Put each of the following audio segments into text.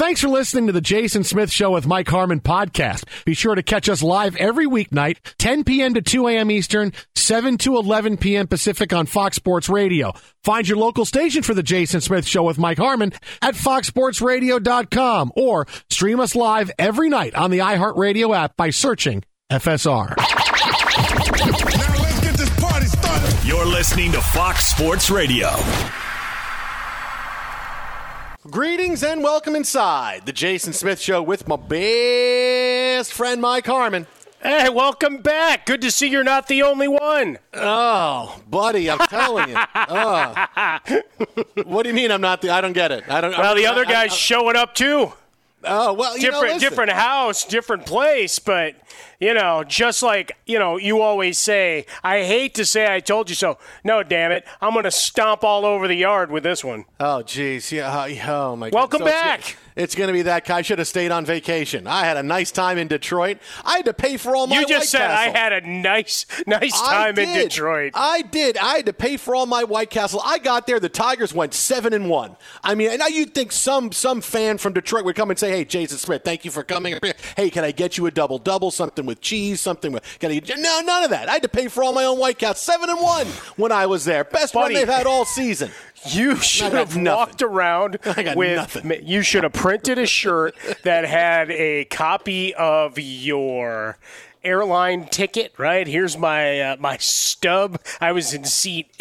Thanks for listening to the Jason Smith Show with Mike Harmon podcast. Be sure to catch us live every weeknight, 10 p.m. to 2 a.m. Eastern, 7 to 11 p.m. Pacific on Fox Sports Radio. Find your local station for the Jason Smith Show with Mike Harmon at foxsportsradio.com or stream us live every night on the iHeartRadio app by searching FSR. Now let's get this party started. You're listening to Fox Sports Radio. Greetings and welcome inside the Jason Smith Show with my best friend Mike Harmon. Hey, welcome back. Good to see you're not the only one. Oh, buddy, I'm telling you. What do you mean I'm not I don't get it. The other guy's showing up too. Oh, well, different house, different place, but, just like, you always say, I hate to say I told you so. No, damn it. I'm going to stomp all over the yard with this one. Oh, geez. Yeah. Oh, my God. Welcome back. It's going to be that guy. I should have stayed on vacation. I had a nice time in Detroit. I had to pay for all my White Castle. You just said I had a nice time in Detroit. I did. I had to pay for all my White Castle. I got there. The Tigers went 7-1. I mean, now you'd think some fan from Detroit would come and say, hey, Jason Smith, thank you for coming. Hey, can I get you a double-double, something with cheese, something with – No, none of that. I had to pay for all my own White Castle. 7-1 when I was there. Best one they've had all season. You should have walked around with nothing. You should have printed a shirt that had a copy of your airline ticket, right? Here's my my stub. I was in seat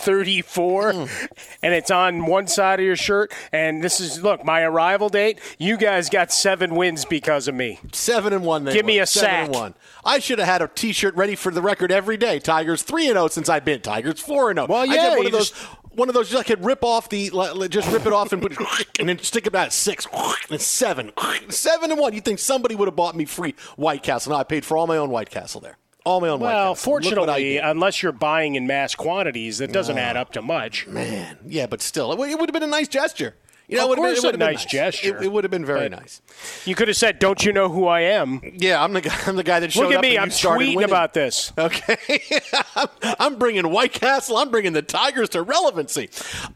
A34, and it's on one side of your shirt. And this is, look, my arrival date. You guys got 7 wins because of me. 7-1. Give me a sack. 7-1. I should have had a T-shirt ready for the record every day. Tigers 3-0 since I've been. Tigers 4-0. Well, yeah, I get one of those I could rip off just rip it off and put and then stick it at 6 and 7. 7-1. You think somebody would have bought me free White Castle? No, I paid for all my own White Castle there. All my own White Castle. Well, fortunately, unless you're buying in mass quantities, that doesn't add up to much. Man, yeah, but still, it would have been a nice gesture. Of course, it would have been a nice gesture. It would have been very nice. You could have said, "Don't you know who I am?" Yeah, I'm the guy that showed up. Look at me, and I'm tweeting about this. Okay, I'm bringing White Castle. I'm bringing the Tigers to relevancy.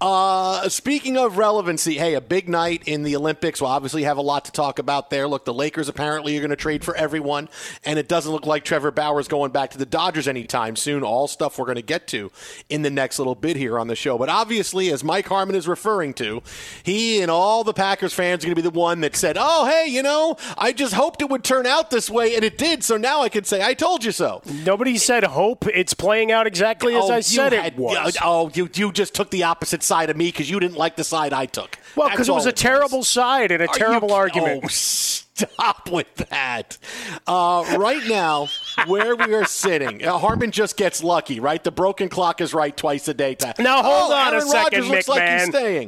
Speaking of relevancy, hey, a big night in the Olympics. We'll obviously have a lot to talk about there. Look, the Lakers apparently are going to trade for everyone, and it doesn't look like Trevor Bauer's going back to the Dodgers anytime soon. All stuff we're going to get to in the next little bit here on the show. But obviously, as Mike Harmon is referring to, he and all the Packers fans are going to be the one that said, oh, hey, I just hoped it would turn out this way, and it did, so now I can say I told you so. Nobody said hope. It's playing out exactly as I said it was. You just took the opposite side of me because you didn't like the side I took. Well, because it was a terrible side and a terrible argument. Oh, stop with that. Right now, where we are sitting, Harmon just gets lucky, right? The broken clock is right twice a day. Now, hold on Aaron a second, Rodgers looks McMahon. like he's staying.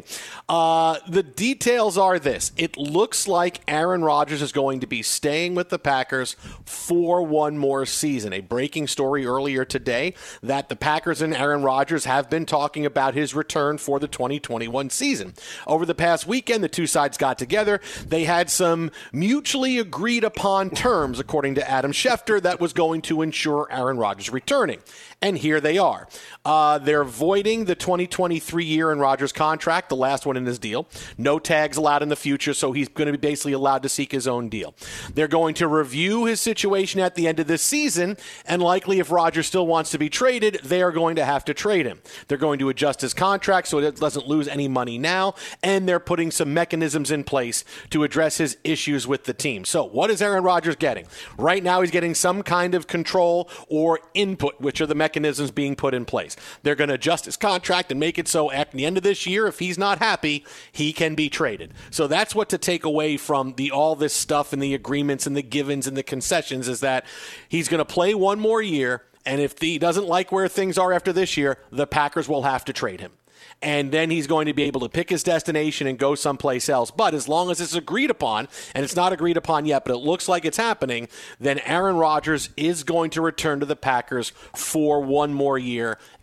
The details are this. It looks like Aaron Rodgers is going to be staying with the Packers for one more season. A breaking story earlier today that the Packers and Aaron Rodgers have been talking about his return for the 2021 season. Over the past weekend, the two sides got together. They had some mutually agreed upon terms, according to Adam Schefter, that was going to ensure Aaron Rodgers returning. And here they are. They're voiding the 2023 Aaron Rodgers contract, the last one in his deal. No tags allowed in the future, so he's going to be basically allowed to seek his own deal. They're going to review his situation at the end of this season, and likely if Rodgers still wants to be traded, they are going to have to trade him. They're going to adjust his contract so it doesn't lose any money now, and they're putting some mechanisms in place to address his issues with the team. So what is Aaron Rodgers getting? Right now he's getting some kind of control or input, which are the mechanisms being put in place. They're going to adjust his contract and make it so at the end of this year, if he's not happy, he can be traded. So that's what to take away from all this stuff and the agreements and the givens and the concessions is that he's going to play one more year, and if he doesn't like where things are after this year, the Packers will have to trade him. And then he's going to be able to pick his destination and go someplace else. But as long as it's agreed upon, and it's not agreed upon yet, but it looks like it's happening, then Aaron Rodgers is going to return to the Packers for one more year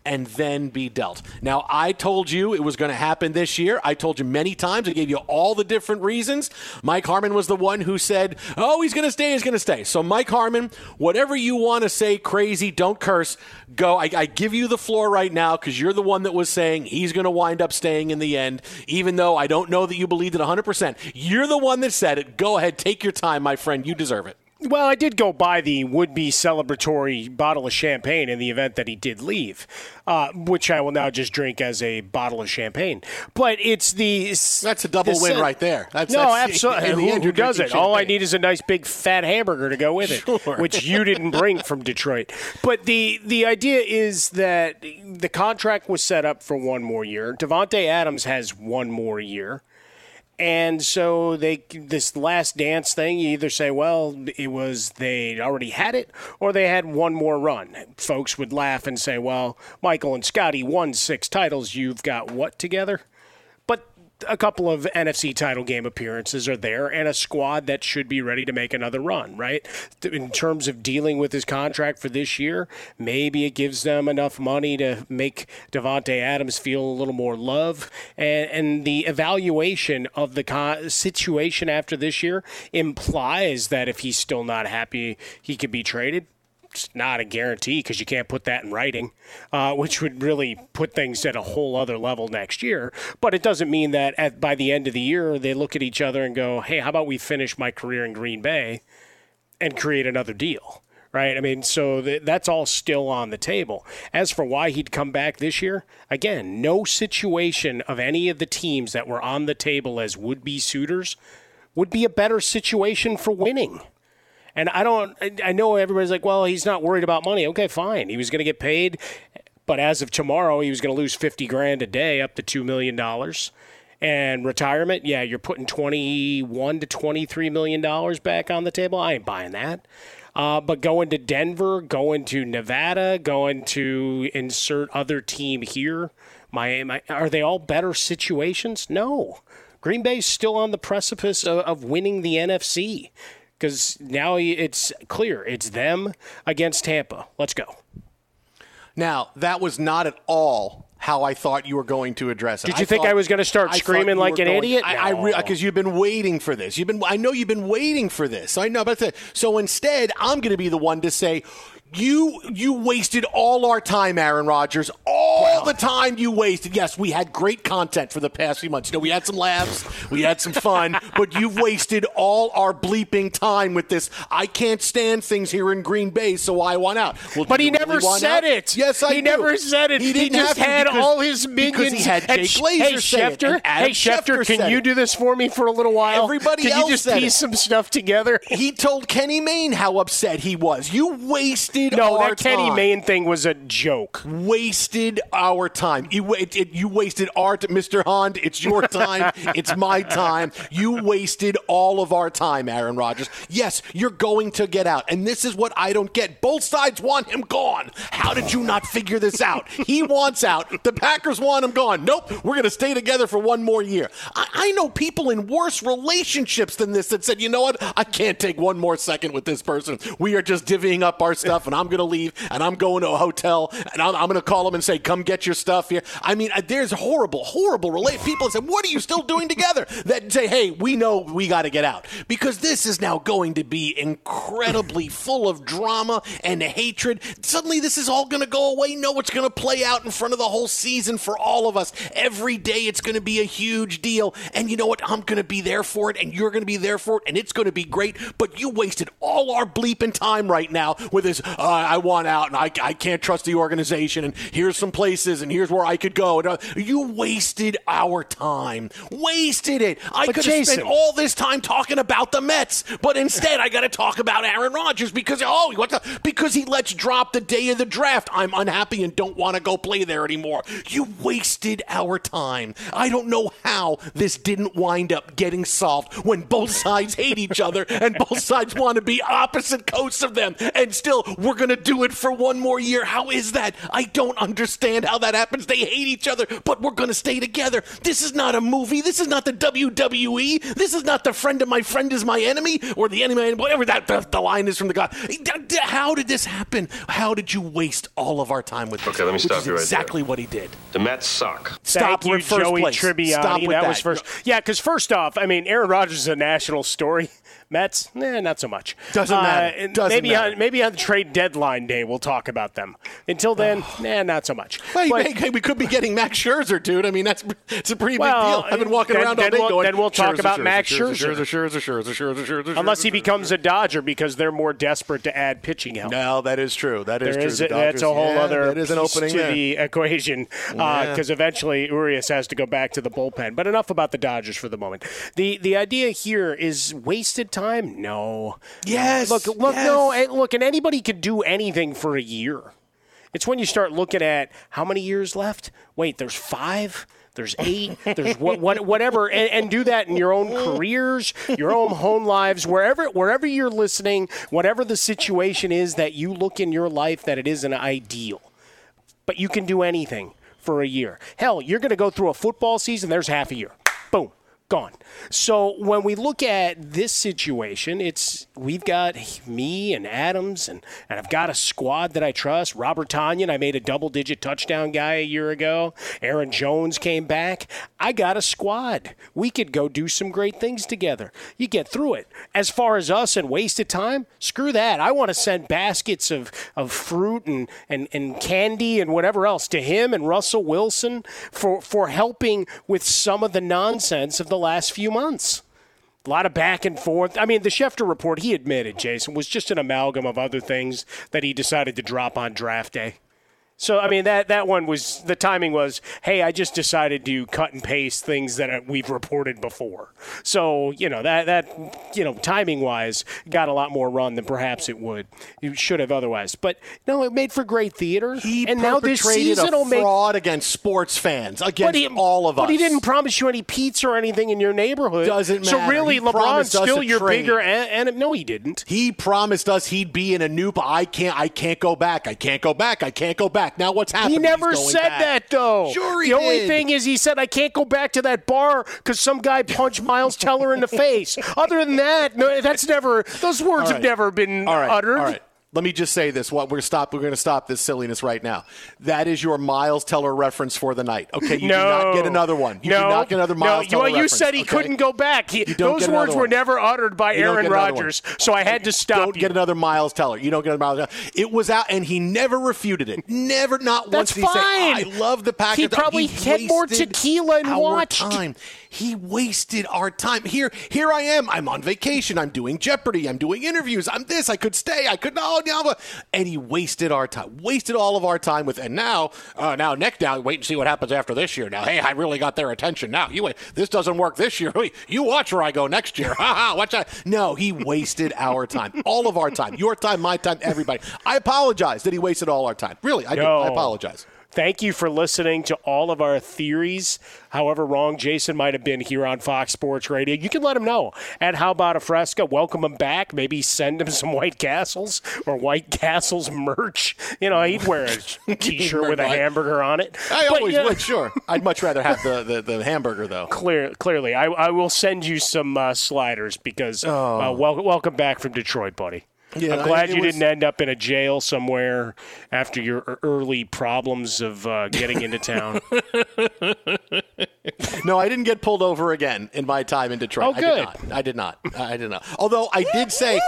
and then be dealt. Now, I told you it was going to happen this year. I told you many times. I gave you all the different reasons. Mike Harmon was the one who said, oh, he's going to stay, he's going to stay. So, Mike Harmon, whatever you want to say, crazy, don't curse, go. I give you the floor right now because you're the one that was saying he's going to wind up staying in the end, even though I don't know that you believed it 100%. You're the one that said it. Go ahead, take your time, my friend. You deserve it. Well, I did go buy the would-be celebratory bottle of champagne in the event that he did leave, which I will now just drink as a bottle of champagne. But it's that's a double win right there. Absolutely. Who does it? All I need is a nice big fat hamburger to go with it, sure. Which you didn't bring from Detroit. But the idea is that the contract was set up for one more year. Davante Adams has one more year. And so this last dance thing, you either say, well, they already had it, or they had one more run. Folks would laugh and say, well, Michael and Scotty won 6 titles. You've got what together? But a couple of NFC title game appearances are there, and a squad that should be ready to make another run, right? In terms of dealing with his contract for this year, maybe it gives them enough money to make Davante Adams feel a little more love. And the evaluation of the situation after this year implies that if he's still not happy, he could be traded. It's not a guarantee because you can't put that in writing, which would really put things at a whole other level next year. But it doesn't mean that by the end of the year, they look at each other and go, hey, how about we finish my career in Green Bay and create another deal, right? I mean, so that's all still on the table. As for why he'd come back this year, again, no situation of any of the teams that were on the table as would-be suitors would be a better situation for winning. And I know everybody's like, well, he's not worried about money. Okay, fine. He was going to get paid, but as of tomorrow, he was going to lose $50,000 a day, up to $2 million. And retirement, yeah, you're putting $21 to $23 million back on the table. I ain't buying that. But going to Denver, going to Nevada, going to insert other team here, Miami, are they all better situations? No. Green Bay's still on the precipice of winning the NFC. Because now it's clear. It's them against Tampa. Let's go. Now, that was not at all how I thought you were going to address it. Did you think I was going to start screaming like an idiot? Because you've been waiting for this. I know you've been waiting for this. I know. But so instead, I'm going to be the one to say, You wasted all our time, Aaron Rodgers. All the time you wasted. Yes, we had great content for the past few months. We had some laughs, we had some fun, but you've wasted all our bleeping time with this. I can't stand things here in Green Bay, so I want out. Well, but he never said it. Yes, He never said it. He just had all his minions. Because he had Jake Glazer say it. Hey, Schefter, can you do this for me for a little while? Everybody else Can you just piece some stuff together? He told Kenny Mayne how upset he was. You wasted No, our that Kenny Mayne thing was a joke. Wasted our time. You wasted our time. Mr. Hond, it's your time. It's my time. You wasted all of our time, Aaron Rodgers. Yes, you're going to get out. And this is what I don't get. Both sides want him gone. How did you not figure this out? He wants out. The Packers want him gone. Nope, we're going to stay together for one more year. I know people in worse relationships than this that said, you know what? I can't take one more second with this person. We are just divvying up our stuff, and I'm going to leave, and I'm going to a hotel, and I'm going to call them and say, come get your stuff here. I mean, there's horrible people that say, what are you still doing together? That say, hey, we know we got to get out. Because this is now going to be incredibly full of drama and hatred. Suddenly this is all going to go away. No, it's going to play out in front of the whole season for all of us. Every day it's going to be a huge deal. And you know what? I'm going to be there for it, and you're going to be there for it, and it's going to be great. But you wasted all our bleeping time right now with this, I want out, and I can't trust the organization, and here's some places, and here's where I could go. You wasted our time. Wasted it. I could have spent all this time talking about the Mets, but instead I got to talk about Aaron Rodgers because he lets drop the day of the draft. I'm unhappy and don't want to go play there anymore. You wasted our time. I don't know how this didn't wind up getting solved when both sides hate each other and both sides want to be opposite coasts of them, and still we're we're going to do it for one more year. How is that? I don't understand how that happens. They hate each other, but we're going to stay together. This is not a movie. This is not the WWE. This is not the friend of my friend is my enemy, or the enemy, whatever the line is from the God. How did this happen? How did you waste all of our time with this? Okay, let me stop you right there. Exactly what he did. The Mets suck. Stop with Joey Tribbiani. Stop with that was first. Yeah, because first off, I mean, Aaron Rodgers is a national story. Mets, not so much. Doesn't matter. Maybe on the trade deadline day we'll talk about them. Until then, not so much. Hey, we could be getting Max Scherzer, dude. I mean, it's a pretty big deal. I've been walking around all day going, then we'll talk about Max Scherzer. Scherzer. Unless he becomes a Dodger because they're more desperate to add pitching help. No, that is true. That is true. That's a whole other piece to the equation because eventually Urias has to go back to the bullpen. But enough about the Dodgers for the moment. The idea here is wasted time. No. Yes. Look. Yes. No. Look, and anybody could do anything for a year. It's when you start looking at how many years left. Wait, there's 5. There's 8. There's whatever, and do that in your own careers, your own home lives, wherever you're listening, whatever the situation is that you look in your life that it isn't ideal. But you can do anything for a year. Hell, you're going to go through a football season. There's half a year. Boom. Gone. So when we look at this situation, we've got me and Adams, and I've got a squad that I trust. Robert Tonyan, I made a double-digit touchdown guy a year ago. Aaron Jones came back. I got a squad. We could go do some great things together. You get through it. As far as us and wasted time, screw that. I want to send baskets of fruit and candy and whatever else to him and Russell Wilson for helping with some of the nonsense of the last few months. A lot of back and forth. I mean, the Schefter report, he admitted, Jason, was just an amalgam of other things that he decided to drop on draft day. So, I mean, that one was, the timing was, hey, I just decided to cut and paste things that we've reported before. So, that timing-wise, got a lot more run than perhaps it should have otherwise. But, no, it made for great theater. And now this season will make fraud against sports fans, all of us. But he didn't promise you any pizza or anything in your neighborhood. Doesn't matter. So, really, LeBron's still your bigger, and no, he didn't. He promised us he'd be in a new, I can't go back. I can't go back. Now what's happening? He never said that, though. Sure he did. The only only thing is he said, I can't go back to that bar because some guy punched Miles Teller in the face. Other than that, no, those words have never been uttered. All right. Let me just say this. We're going to stop this silliness right now. That is your Miles Teller reference for the night. Okay, you do not get another one. You do not get another Miles Teller reference. You said he couldn't go back. Those words were never uttered by Aaron Rodgers, so I had to stop. You don't get another Miles Teller. You don't get another Miles Teller. It was out, and he never refuted it. Never, not once. That's fine. He said, I love the Packers. He probably had more tequila and watched. Time. He wasted our time. Here I am. I'm on vacation. I'm doing Jeopardy. I'm doing interviews. I'm this. I could stay. I could no. And he wasted our time. Wasted all of our time with. And now wait and see what happens after this year. Now, hey, I really got their attention. Now, this doesn't work this year. You watch where I go next year. Watch out. No, he wasted our time. All of our time. Your time, my time, everybody. I apologize that he wasted all our time. Really, I do. I apologize. Thank you for listening to all of our theories, however wrong Jason might have been here on Fox Sports Radio. You can let him know at How About a Fresca. Welcome him back. Maybe send him some White Castles or White Castles merch. He'd wear a T-shirt with a hamburger on it. I always would, sure. I'd much rather have the hamburger, though. Clearly. I will send you some sliders because welcome back from Detroit, buddy. Yeah, I'm glad you didn't end up in a jail somewhere after your early problems of getting into town. No, I didn't get pulled over again in my time in Detroit. Oh, good. I did not. Although I did say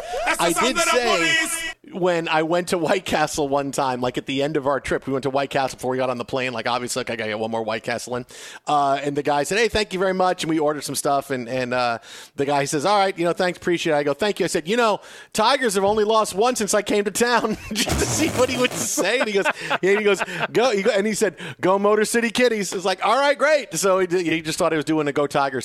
when I went to White Castle one time, like at the end of our trip, we went to White Castle before we got on the plane. Like, obviously, I got to get one more White Castle in. And the guy said, hey, thank you very much. And we ordered some stuff. And the guy says, all right, thanks, appreciate it. I go, thank you. I said, Tigers have only lost one since I came to town, just to see what he would say. And he goes, go. And he said, go Motor City Kitties. It's like, all right, great. So he just thought he was doing a Go Tigers thing.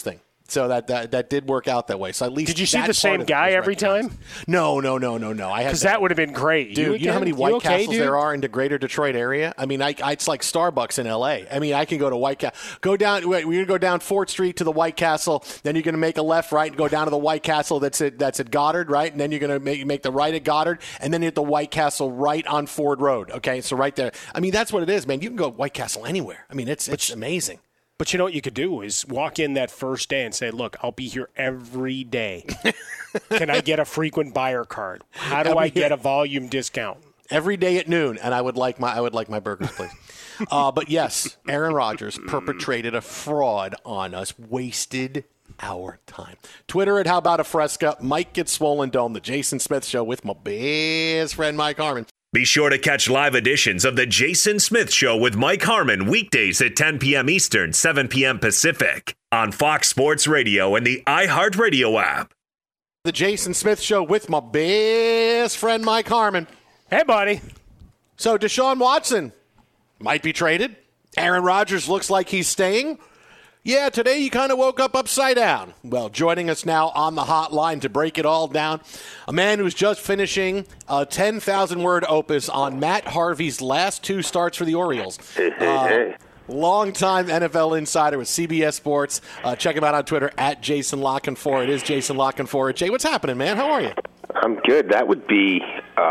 So that did work out that way. So at least did you see the same guy every time? No. Because that would have been great. Dude, you know how many White Castles there are in the greater Detroit area? I mean, it's like Starbucks in L.A. I mean, I can go to White Castle. We're going to go down 4th Street to the White Castle. Then you're going to make a left, right, and go down to the White Castle that's at Goddard, right? And then you're going to make the right at Goddard, and then hit the White Castle right on Ford Road. Okay, so right there. I mean, that's what it is, man. You can go White Castle anywhere. I mean, it's amazing. But you know what you could do is walk in that first day and say, look, I'll be here every day. Can I get a frequent buyer card? How do I get a volume discount? Every day at noon, and I would like my burgers, please. But yes, Aaron Rodgers perpetrated a fraud on us, wasted our time. Twitter at How About a Fresca. Mike Gets Swollen Dome, the Jason Smith Show with my best friend Mike Harmon. Be sure to catch live editions of The Jason Smith Show with Mike Harmon weekdays at 10 p.m. Eastern, 7 p.m. Pacific on Fox Sports Radio and the iHeartRadio app. The Jason Smith Show with my best friend Mike Harmon. Hey, buddy. So Deshaun Watson might be traded. Aaron Rodgers looks like he's staying. Yeah, today you kind of woke up upside down. Well, joining us now on the hotline to break it all down, a man who's just finishing a 10,000-word opus on Matt Harvey's last 2 starts for the Orioles. Longtime NFL insider with CBS Sports. Check him out on Twitter at Jason La Canfora. It is Jason La Canfora. Jay, what's happening, man? How are you? I'm good. That would be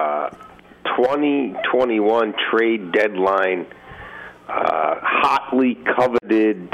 2021 trade deadline, hotly coveted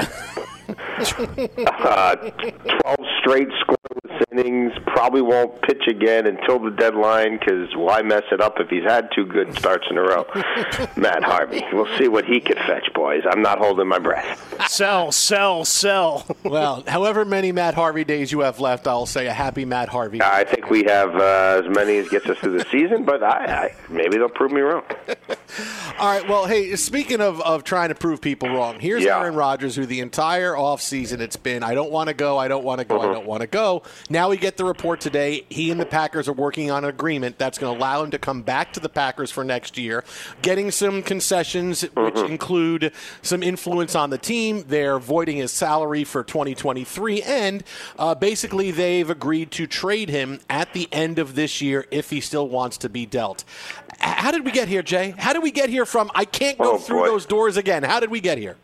12 straight scoreless innings. Probably won't pitch again until the deadline because why mess it up if he's had 2 good starts in a row? Matt Harvey. We'll see what he could fetch, boys. I'm not holding my breath. Sell. Well, however many Matt Harvey days you have left, I'll say a happy Matt Harvey. I think we have as many as gets us through the season, but maybe they'll prove me wrong. All right, well, hey, speaking of trying to prove people wrong, here's Aaron Rodgers, who the entire offseason it's been, I don't want to go. I don't want to go. Now we get the report today. He and the Packers are working on an agreement that's going to allow him to come back to the Packers for next year, getting some concessions, which include some influence on the team. They're voiding his salary for 2023, and basically they've agreed to trade him at the end of this year if he still wants to be dealt. How did we get here, Jay? How did we get here from I can't go through those doors again? How did we get here?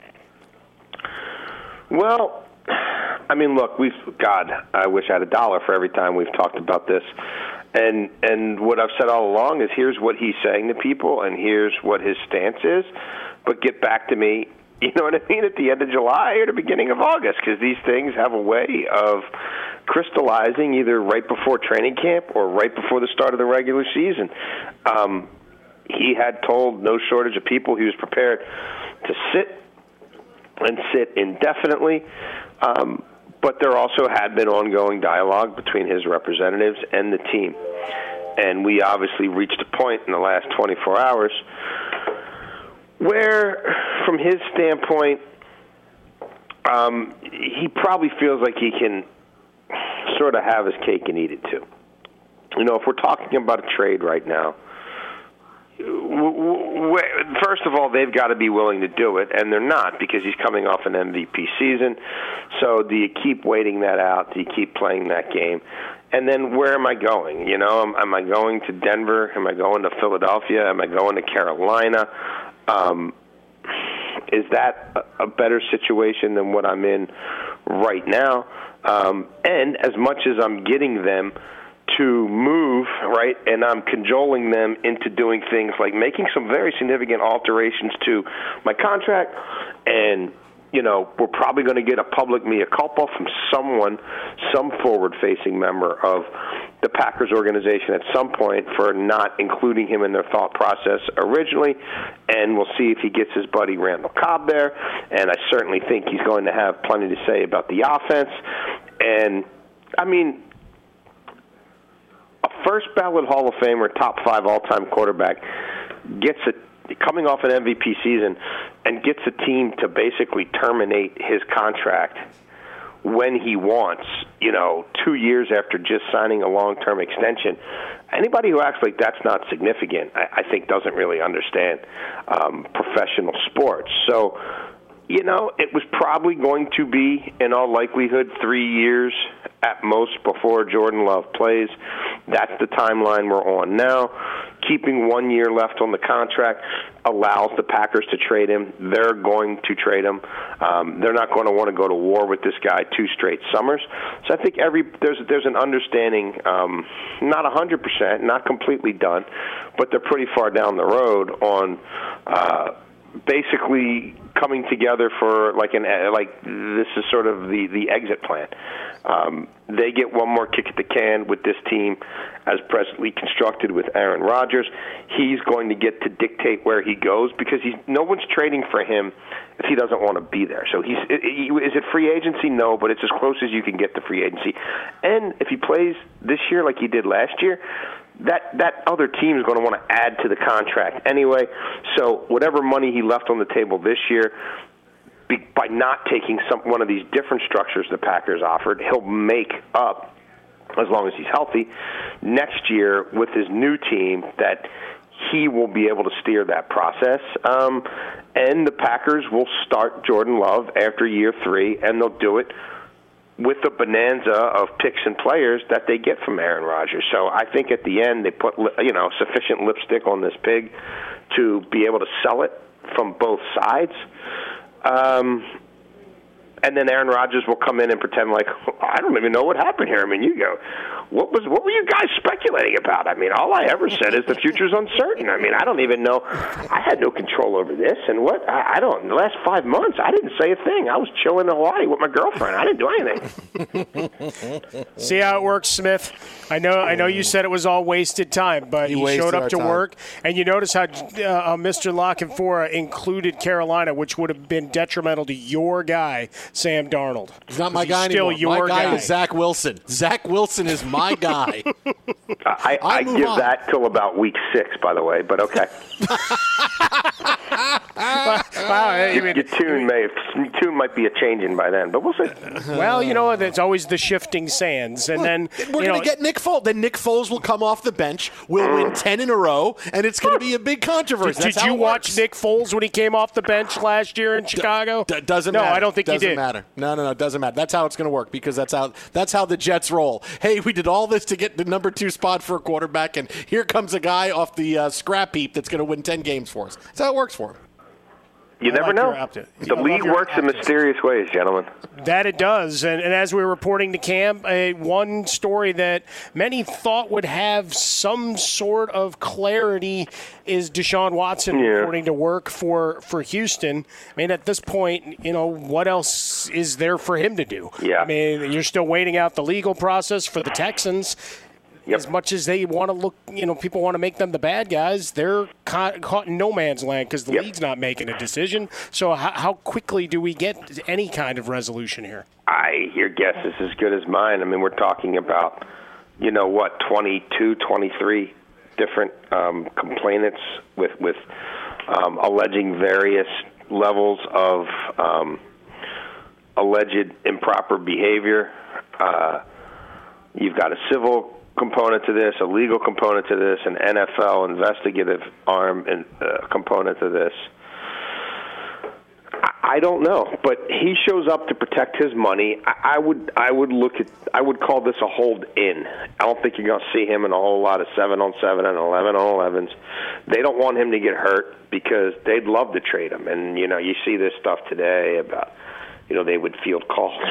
Well, I mean, look, I wish I had $1 for every time we've talked about this. And what I've said all along is here's what he's saying to people and here's what his stance is. But get back to me, you know what I mean, at the end of July or the beginning of August, because these things have a way of crystallizing either right before training camp or right before the start of the regular season. He had told no shortage of people he was prepared to sit indefinitely. But there also had been ongoing dialogue between his representatives and the team. And we obviously reached a point in the last 24 hours where, from his standpoint, he probably feels like he can sort of have his cake and eat it too. You know, if we're talking about a trade right now, first of all, they've got to be willing to do it, and they're not because he's coming off an MVP season. So do you keep waiting that out? Do you keep playing that game? And then where am I going? You know, am I going to Denver? Am I going to Philadelphia? Am I going to Carolina? Is that a better situation than what I'm in right now? And as much as I'm getting them to move, right, and I'm cajoling them into doing things like making some very significant alterations to my contract, and, you know, we're probably going to get a public mea culpa from some forward-facing member of the Packers organization at some point for not including him in their thought process originally, and we'll see if he gets his buddy Randall Cobb there, and I certainly think he's going to have plenty to say about the offense. And, I mean, a first-ballot Hall of Famer, top 5 all-time quarterback, coming off an MVP season and gets a team to basically terminate his contract when he wants, 2 years after just signing a long-term extension. Anybody who acts like that's not significant, I think, doesn't really understand professional sports. So It was probably going to be, in all likelihood, 3 years at most before Jordan Love plays. That's the timeline we're on now. Keeping 1 year left on the contract allows the Packers to trade him. They're going to trade him. They're not going to want to go to war with this guy 2 straight summers. So I think there's an understanding, not 100%, not completely done, but they're pretty far down the road on basically coming together for this is sort of the exit plan. They get one more kick at the can with this team as presently constructed with Aaron Rodgers. He's going to get to dictate where he goes because no one's trading for him if he doesn't want to be there. So is it free agency? No, but it's as close as you can get to free agency. And if he plays this year like he did last year, that other team is going to want to add to the contract anyway. So whatever money he left on the table this year, by not taking one of these different structures the Packers offered, he'll make up, as long as he's healthy, next year with his new team, that he will be able to steer that process. And the Packers will start Jordan Love after year 3, and they'll do it with the bonanza of picks and players that they get from Aaron Rodgers. So I think at the end they put sufficient lipstick on this pig to be able to sell it from both sides. And then Aaron Rodgers will come in and pretend like, I don't even know what happened here. I mean, you go, what were you guys speculating about? I mean, all I ever said is the future's uncertain. I mean, I don't even know. I had no control over this. And the last 5 months, I didn't say a thing. I was chilling in Hawaii with my girlfriend. I didn't do anything. See how it works, Smith? I know you said it was all wasted time, but he showed up to work. And you notice how Mr. La Canfora included Carolina, which would have been detrimental to your guy, Sam Darnold. He's not my guy anymore. Your my guy is Zach Wilson. Zach Wilson is my guy. I give that till about week 6, by the way, but okay. Your tune might be a changing by then, but we'll see. Well, it's always the shifting sands, and then we're going to get Nick Foles. Then Nick Foles will come off the bench. We'll win 10 in a row, and it's going to be a big controversy. Did you watch Nick Foles when he came off the bench last year in Chicago? Doesn't matter. No, I don't think he did. Doesn't matter. No, it doesn't matter. That's how it's going to work because that's how the Jets roll. Hey, we did all this to get the number 2 spot for a quarterback, and here comes a guy off the scrap heap that's going to win 10 games for us. That's how it works for him. You never know. The league works in mysterious ways, gentlemen. That it does. And as we were reporting to camp, one story that many thought would have some sort of clarity is Deshaun Watson reporting to work for Houston. I mean, at this point, what else is there for him to do? Yeah. I mean, you're still waiting out the legal process for the Texans. Yep. As much as they want to look, people want to make them the bad guys, they're caught in no man's land because the league's not making a decision. So how quickly do we get any kind of resolution here? Your guess is as good as mine. I mean, we're talking about, 22, 23 different complainants with alleging various levels of alleged improper behavior. You've got a civil component to this, a legal component to this, an NFL investigative arm and component to this. I don't know, but he shows up to protect his money. I would call this a hold in. I don't think you're going to see him in a whole lot of 7-on-7 and 11-on-11s. They don't want him to get hurt because they'd love to trade him. And you see this stuff today about they would field calls.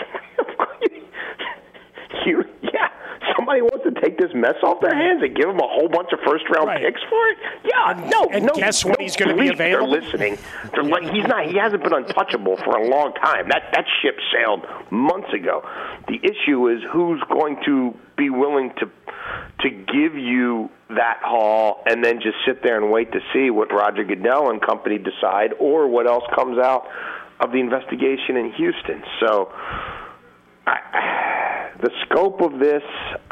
Somebody wants to take this mess off their hands and give them a whole bunch of first-round picks for it? Yeah, guess when he's going to be available? They're listening. He hasn't been untouchable for a long time. That ship sailed months ago. The issue is who's going to be willing to give you that haul and then just sit there and wait to see what Roger Goodell and company decide or what else comes out of the investigation in Houston. So the scope of this,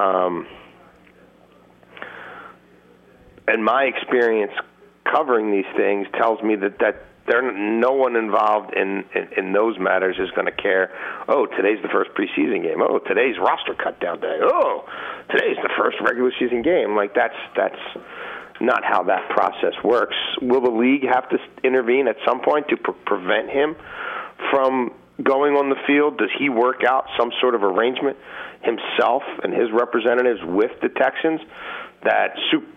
and my experience covering these things tells me that no one involved in those matters is going to care. Oh, today's the first preseason game. Oh, today's roster cut down day. Oh, today's the first regular season game. Like that's not how that process works. Will the league have to intervene at some point to prevent him from going on the field? Does he work out some sort of arrangement himself and his representatives with the Texans that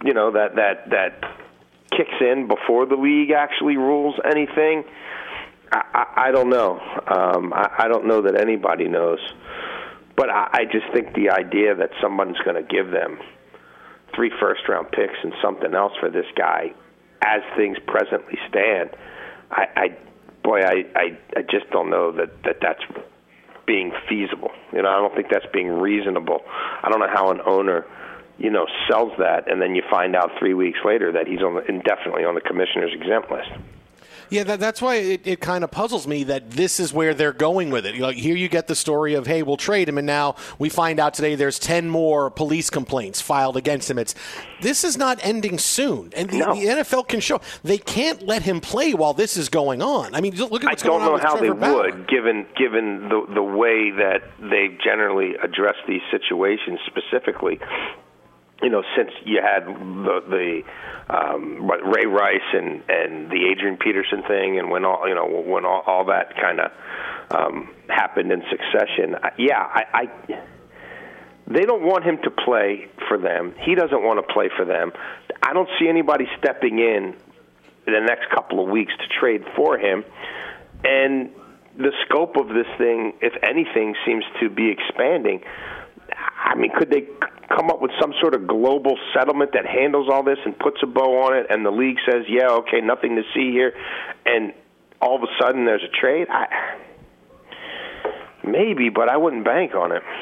kicks in before the league actually rules anything? I don't know. I don't know that anybody knows. But I just think the idea that someone's going to give them 3 first-round picks and something else for this guy as things presently stand, I just don't know that's being feasible. I don't think that's being reasonable. I don't know how an owner, sells that, and then you find out 3 weeks later that he's indefinitely on the commissioner's exempt list. Yeah, that's why it kind of puzzles me that this is where they're going with it. Here you get the story of, hey, we'll trade him, and now we find out today there's 10 more police complaints filed against him. This is not ending soon, and the NFL can show they can't let him play while this is going on. I mean, look at what's going on with Trevor Bauer. I don't know how they would, given the way that they generally address these situations specifically. Since you had the Ray Rice and the Adrian Peterson thing, and when all that kind of happened in succession, they don't want him to play for them. He doesn't want to play for them. I don't see anybody stepping in the next couple of weeks to trade for him, and the scope of this thing, if anything, seems to be expanding. I mean, could they come up with some sort of global settlement that handles all this and puts a bow on it, and the league says, yeah, okay, nothing to see here, and all of a sudden there's a trade? Maybe, but I wouldn't bank on it.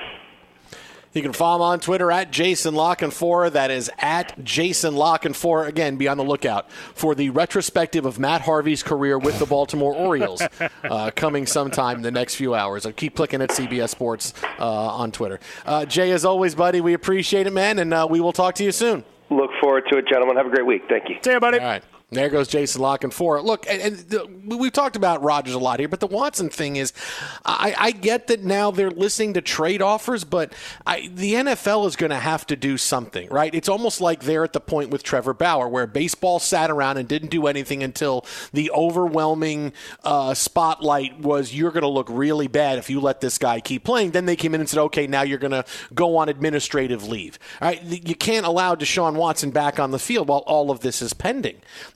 You can follow him on Twitter at Jason La Canfora. That is at Jason La Canfora. Again, be on the lookout for the retrospective of Matt Harvey's career with the Baltimore Orioles coming sometime in the next few hours. I'll keep clicking at CBS Sports on Twitter. Jay, as always, buddy, we appreciate it, man, and we will talk to you soon. Look forward to it, gentlemen. Have a great week. Thank you. See you, buddy. All right. There goes Jason La Canfora. Look, we've talked about Rodgers a lot here, but the Watson thing is, I get that now they're listening to trade offers, but the NFL is going to have to do something, right? It's almost like they're at the point with Trevor Bauer, where baseball sat around and didn't do anything until the overwhelming spotlight was, you're going to look really bad if you let this guy keep playing. Then they came in and said, okay, now you're going to go on administrative leave. All right? You can't allow Deshaun Watson back on the field while all of this is pending.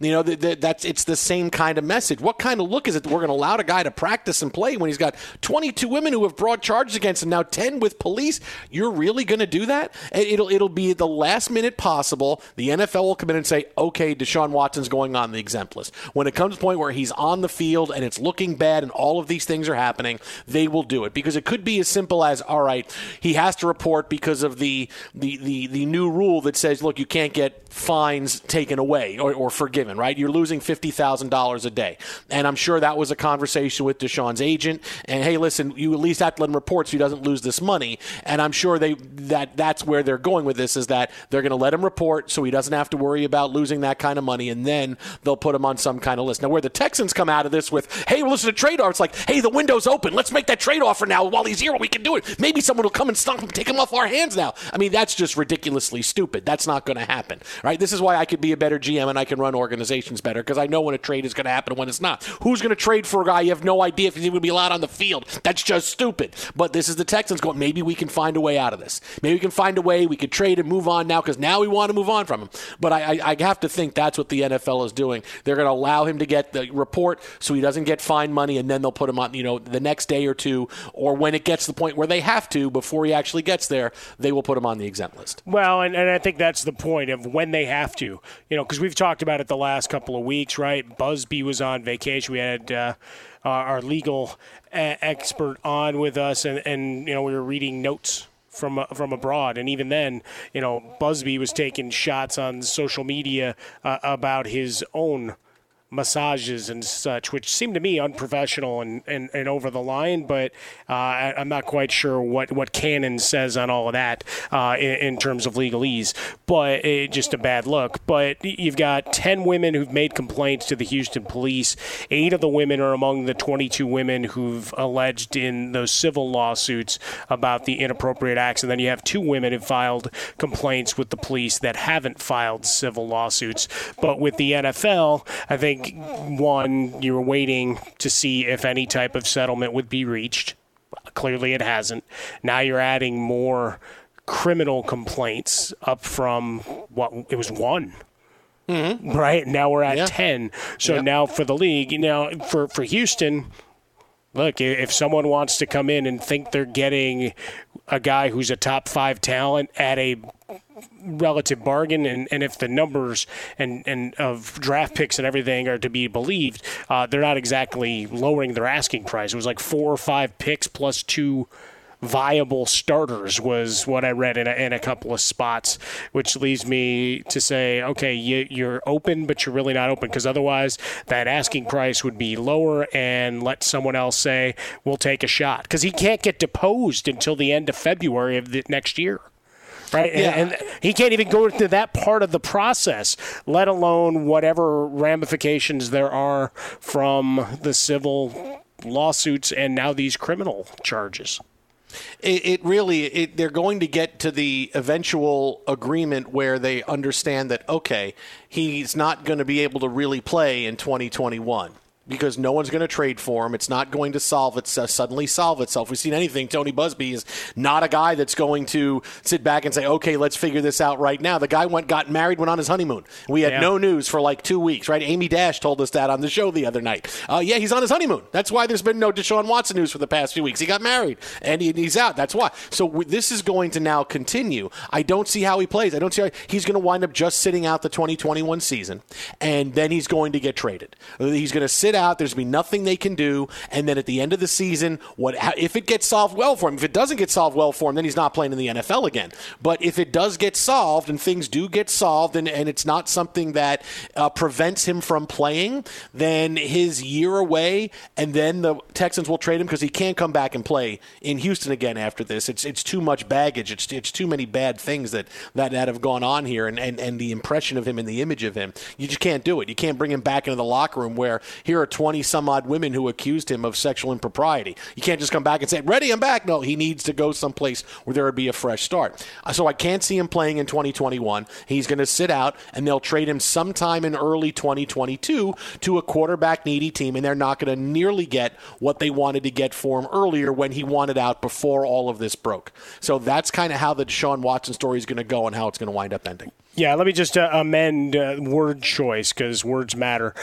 It's the same kind of message. What kind of look is it that we're going to allow a guy to practice and play when he's got 22 women who have brought charges against him, now 10 with police? You're really going to do that? It'll be the last minute possible. The NFL will come in and say, okay, Deshaun Watson's going on the exempt list. When it comes to the point where he's on the field and it's looking bad and all of these things are happening, they will do it. Because it could be as simple as, all right, he has to report because of the new rule that says, look, you can't get fines taken away or forgiven, right? You're losing $50,000 a day. And I'm sure that was a conversation with Deshaun's agent. And, hey, listen, you at least have to let him report so he doesn't lose this money. And I'm sure that's where they're going with this, is that they're going to let him report so he doesn't have to worry about losing that kind of money, and then they'll put him on some kind of list. Now, where the Texans come out of this with, hey, well, listen to trade offer, it's like, hey, the window's open. Let's make that trade offer now. While he's here, we can do it. Maybe someone will come and stop him, take him off our hands now. I mean, that's just ridiculously stupid. That's not going to happen, right? This is why I could be a better GM and I can run organizations better, because I know when a trade is going to happen and when it's not. Who's going to trade for a guy you have no idea if he's going to be allowed on the field? That's just stupid. But this is the Texans going, maybe we can find a way out of this. Maybe we can find a way we could trade and move on now, because now we want to move on from him. But I have to think that's what the NFL is doing. They're going to allow him to get the report so he doesn't get fine money, and then they'll put him on, the next day or two, or when it gets to the point where they have to, before he actually gets there, they will put him on the exempt list. Well, and I think that's the point of when they have to, because we've talked about it the last couple of weeks, right? Busby was on vacation. We had our legal expert on with us, and we were reading notes from abroad, and even then, Busby was taking shots on social media about his own massages and such, which seemed to me unprofessional and over the line, but I'm not quite sure what canon says on all of that in terms of legalese, but just a bad look. But you've got 10 women who've made complaints to the Houston police. 8 of the women are among the 22 women who've alleged in those civil lawsuits about the inappropriate acts, and then you have 2 women who've filed complaints with the police that haven't filed civil lawsuits. But with the NFL, I think week one, you were waiting to see if any type of settlement would be reached. Clearly it hasn't. Now you're adding more criminal complaints up from it was 1. Mm-hmm. Right? Now we're at 10. So now for the league, for Houston, look, if someone wants to come in and think they're getting a guy who's a top 5 talent at a relative bargain, and if the numbers and of draft picks and everything are to be believed, they're not exactly lowering their asking price. It was like 4 or 5 picks plus 2 viable starters was what I read in a couple of spots, which leads me to say, okay, you're open, but you're really not open, because otherwise that asking price would be lower and let someone else say, we'll take a shot. Because he can't get deposed until the end of February of the next year. Right? Yeah. And he can't even go into that part of the process, let alone whatever ramifications there are from the civil lawsuits and now these criminal charges. They're going to get to the eventual agreement where they understand that, okay, he's not going to be able to really play in 2021. Because no one's going to trade for him. It's not going to suddenly solve itself. We've seen anything. Tony Busby is not a guy that's going to sit back and say, okay, let's figure this out right now. The guy got married, went on his honeymoon. We had no news for like 2 weeks, right? Amy Dash told us that on the show the other night. He's on his honeymoon. That's why there's been no Deshaun Watson news for the past few weeks. He got married, and he's out. That's why. So this is going to now continue. I don't see how he plays. I don't see how he's going to wind up just sitting out the 2021 season, and then he's going to get traded. He's going to sit out. There's going to be nothing they can do. And then at the end of the season, if it gets solved well for him? If it doesn't get solved well for him, then he's not playing in the NFL again. But if it does get solved and things do get solved and it's not something that prevents him from playing, then his year away, and then the Texans will trade him because he can't come back and play in Houston again after this. It's too much baggage. It's too many bad things that have gone on here, and the impression of him and the image of him. You just can't do it. You can't bring him back into the locker room where here are 20-some-odd women who accused him of sexual impropriety. You can't just come back and say, ready, I'm back. No, he needs to go someplace where there would be a fresh start. So I can't see him playing in 2021. He's going to sit out, and they'll trade him sometime in early 2022 to a quarterback-needy team, and they're not going to nearly get what they wanted to get for him earlier when he wanted out before all of this broke. So that's kind of how the Deshaun Watson story is going to go and how it's going to wind up ending. Yeah, let me just amend word choice because words matter.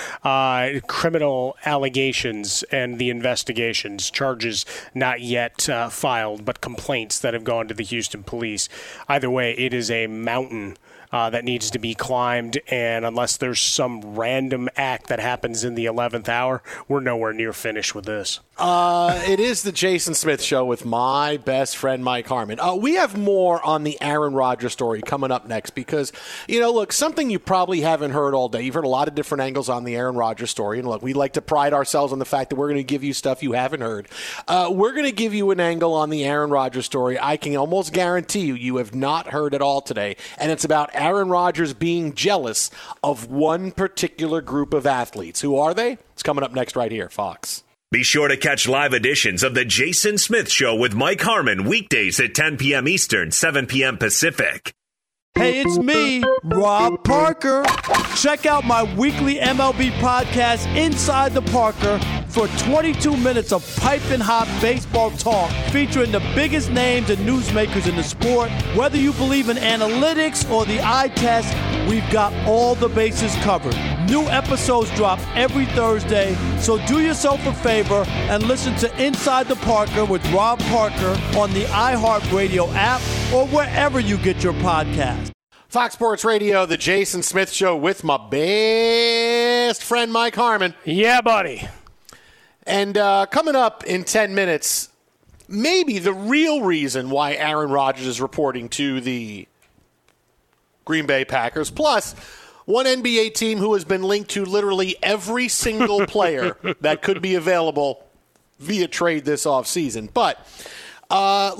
Criminal allegations and the investigations, charges not yet filed, but complaints that have gone to the Houston police. Either way, it is a mountain that needs to be climbed, and unless there's some random act that happens in the 11th hour, we're nowhere near finished with this. It is the Jason Smith Show with my best friend, Mike Harmon. We have more on the Aaron Rodgers story coming up next because, look, something you probably haven't heard all day. You've heard a lot of different angles on the Aaron Rodgers story, and look, we like to pride ourselves on the fact that we're going to give you stuff you haven't heard. We're going to give you an angle on the Aaron Rodgers story I can almost guarantee you have not heard at all today, and it's about Aaron Rodgers being jealous of one particular group of athletes. Who are they? It's coming up next right here, Fox. Be sure to catch live editions of The Jason Smith Show with Mike Harmon weekdays at 10 p.m. Eastern, 7 p.m. Pacific. Hey, it's me, Rob Parker. Check out my weekly MLB podcast, Inside the Parker, for 22 minutes of piping hot baseball talk featuring the biggest names and newsmakers in the sport. Whether you believe in analytics or the eye test, we've got all the bases covered. New episodes drop every Thursday, so do yourself a favor and listen to Inside the Parker with Rob Parker on the iHeartRadio app or wherever you get your podcast. Fox Sports Radio, the Jason Smith Show with my best friend Mike Harmon. Yeah, buddy. And coming up in 10 minutes, maybe the real reason why Aaron Rodgers is reporting to the Green Bay Packers, plus one NBA team who has been linked to literally every single player that could be available via trade this offseason. But, look,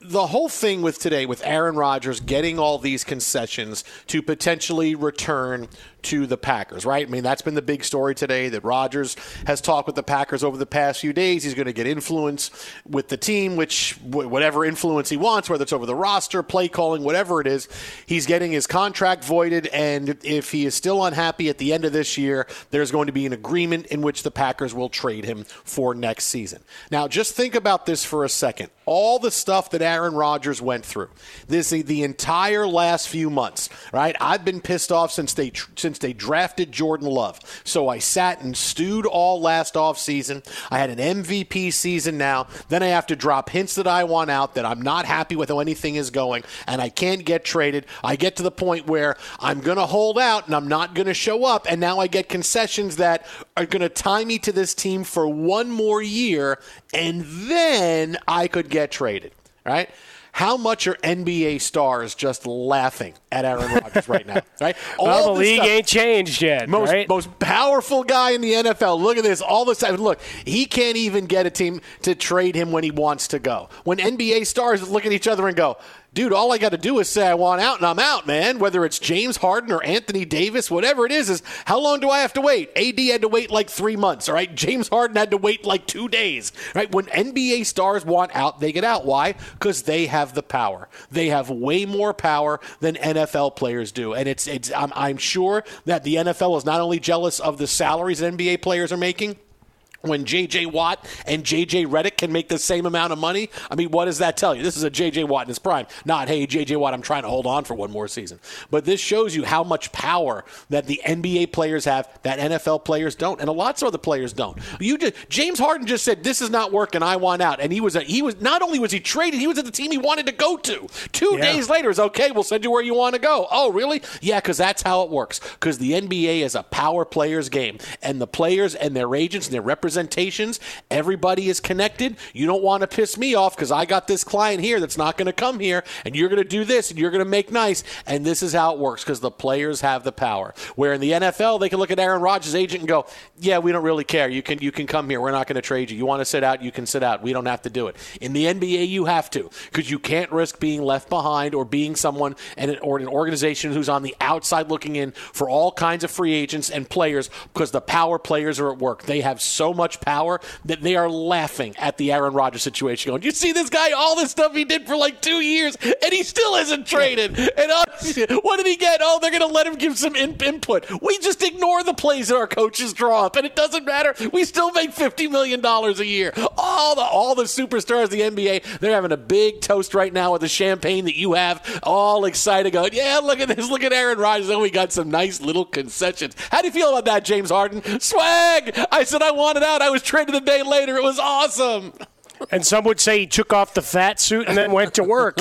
the whole thing with today, with Aaron Rodgers getting all these concessions to potentially return to the Packers, right? I mean, that's been the big story today, that Rodgers has talked with the Packers over the past few days. He's going to get influence with the team, which whatever influence he wants, whether it's over the roster, play calling, whatever it is, he's getting his contract voided. And if he is still unhappy at the end of this year, there's going to be an agreement in which the Packers will trade him for next season. Now, just think about this for a second. All the stuff that Aaron Rodgers went through, the entire last few months, right? I've been pissed off since they drafted Jordan Love. So I sat and stewed all last offseason. I had an MVP season now. Then I have to drop hints that I want out, that I'm not happy with how anything is going, and I can't get traded. I get to the point where I'm going to hold out and I'm not going to show up, and now I get concessions that are going to tie me to this team for one more year, and then I could get traded, right? How much are NBA stars just laughing at Aaron Rodgers right now? Right? Well, the league ain't changed yet. Most powerful guy in the NFL. Look at this. All this time. Look, he can't even get a team to trade him when he wants to go. When NBA stars look at each other and go, dude, all I got to do is say I want out, and I'm out, man. Whether it's James Harden or Anthony Davis, whatever it is how long do I have to wait? AD had to wait like 3 months, all right? James Harden had to wait like 2 days, right? When NBA stars want out, they get out. Why? Because they have the power. They have way more power than NFL players do, and I'm sure that the NFL is not only jealous of the salaries that NBA players are making. When J.J. Watt and J.J. Redick can make the same amount of money, I mean, what does that tell you? This is a J.J. Watt in his prime. Not, hey, J.J. Watt, I'm trying to hold on for one more season. But this shows you how much power that the NBA players have that NFL players don't, and lots of other players don't. James Harden just said, this is not working, I want out. And he was not only was he traded, he was at the team he wanted to go to. 2 days later, it's okay, we'll send you where you want to go. Oh, really? Yeah, because that's how it works. Because the NBA is a power players game, and the players and their agents and their representatives, everybody is connected. You don't want to piss me off because I got this client here that's not going to come here, and you're going to do this, and you're going to make nice, and this is how it works because the players have the power. Where in the NFL, they can look at Aaron Rodgers' agent and go, yeah, we don't really care. You can come here. We're not going to trade you. You want to sit out, you can sit out. We don't have to do it. In the NBA, you have to because you can't risk being left behind or being someone or an organization who's on the outside looking in for all kinds of free agents and players because the power players are at work. They have so much power that they are laughing at the Aaron Rodgers situation going, you see this guy, all this stuff he did for like 2 years, and he still isn't traded. And what did he get? Oh, they're going to let him give some input. We just ignore the plays that our coaches draw up, and it doesn't matter. We still make $50 million a year. All the superstars of the NBA, they're having a big toast right now with the champagne that you have, all excited going, yeah, look at this. Look at Aaron Rodgers. And we got some nice little concessions. How do you feel about that, James Harden? Swag! I said I wanted out. I was traded a day later. It was awesome. And some would say he took off the fat suit and then went to work.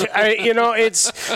It's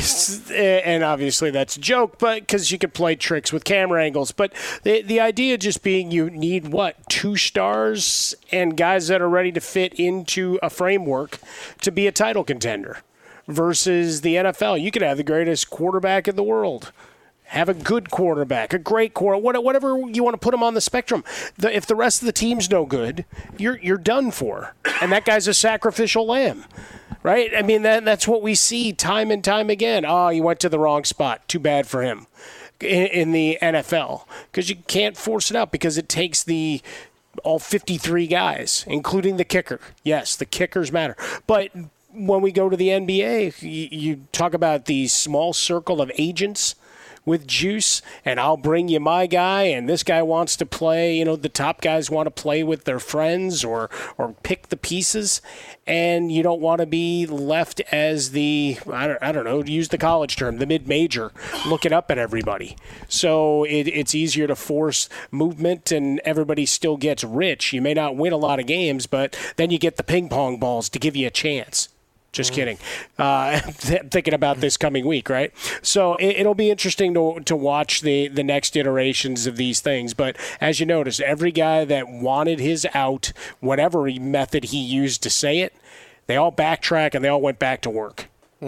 and obviously that's a joke, but because you could play tricks with camera angles. But the idea just being you need, 2 stars and guys that are ready to fit into a framework to be a title contender versus the NFL. You could have the greatest quarterback in the world. Have a good quarterback, a great quarterback, whatever you want to put him on the spectrum. If the rest of the team's no good, you're done for. And that guy's a sacrificial lamb, right? I mean, that's what we see time and time again. Oh, he went to the wrong spot. Too bad for him in the NFL because you can't force it out because it takes all 53 guys, including the kicker. Yes, the kickers matter. But when we go to the NBA, you talk about the small circle of agents with juice, and I'll bring you my guy, and this guy wants to play, the top guys want to play with their friends or pick the pieces, and you don't want to be left as the, I don't know, to use the college term, the mid-major, looking up at everybody. So it's easier to force movement, and everybody still gets rich. You may not win a lot of games, but then you get the ping pong balls to give you a chance. Just kidding. Thinking about this coming week, right? So it'll be interesting to watch the next iterations of these things. But as you notice, every guy that wanted his out, whatever method he used to say it, they all backtrack and they all went back to work.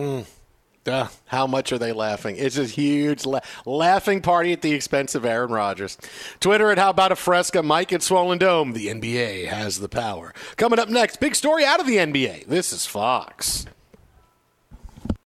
How much are they laughing? It's a huge laughing party at the expense of Aaron Rodgers. Twitter at How About a Fresca, Mike at Swollen Dome. The NBA has the power. Coming up next, big story out of the NBA. This is Fox.